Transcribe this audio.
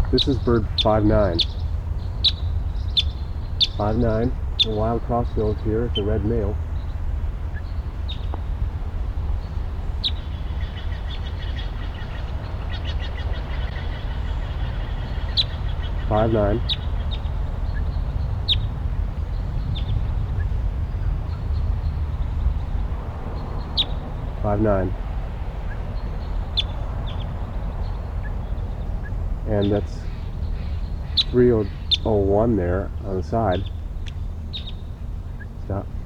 This is bird 5'9". 5'9", a wild crossbills here. It's a red male. Five nine. And that's 301 there on the side. Stop.